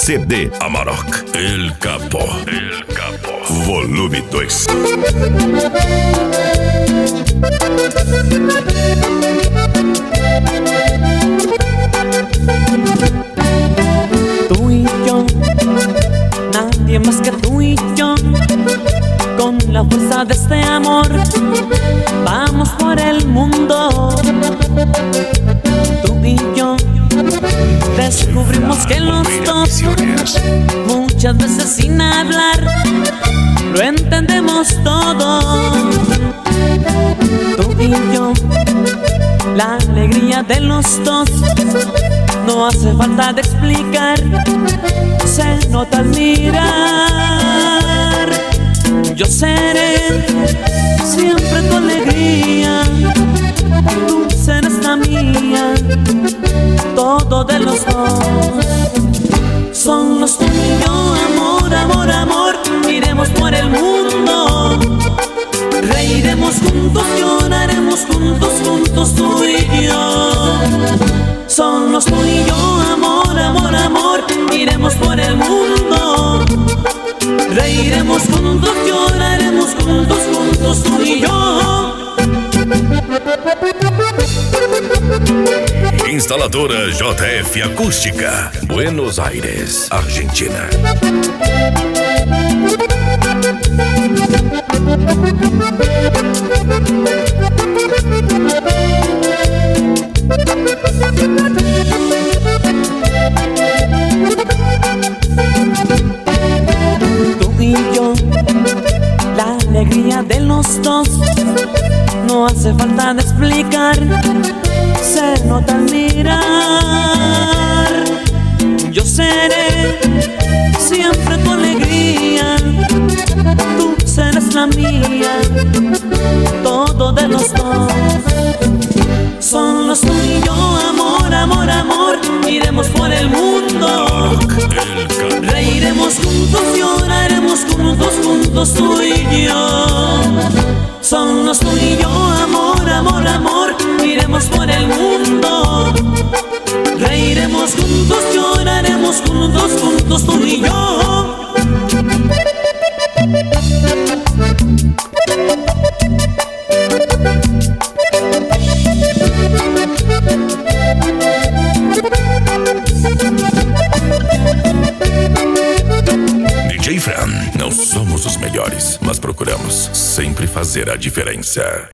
CD Amarok, El Capo. Volume 2. Tú y yo, nadie más que tú y yo, con la fuerza de este amor, vamos por el mundo. Tú y yo descubrimos que los dos, muchas veces sin hablar, lo entendemos todo. Tú y yo, la alegría de los dos, no hace falta de explicar, se nota al mirar. Yo seré siempre tu alegría, tú serás la mía, todo de los dos. Somos tú y yo, amor, amor, amor, iremos por el mundo, reiremos juntos, lloraremos juntos, juntos tú y yo. Somos tú y yo, amor, amor, amor, iremos por el mundo, reiremos juntos, lloraremos juntos, juntos tú y yo. Instaladora JF Acústica, Buenos Aires, Argentina. Tú y yo, la alegría de los dos, no hace falta de explicar, se nota al mirar. Yo seré siempre tu alegría, tú serás la mía, todo de los dos. Somos tú y yo, amor, amor, amor, iremos por el mundo, reiremos juntos, lloraremos juntos, juntos tú y yo. Somos tú y yo, amor, amor, amor, iremos por el mundo, reiremos juntos, lloraremos juntos, juntos tú y yo. DJ Fran, não somos os melhores, mas procuramos sempre fazer a diferença.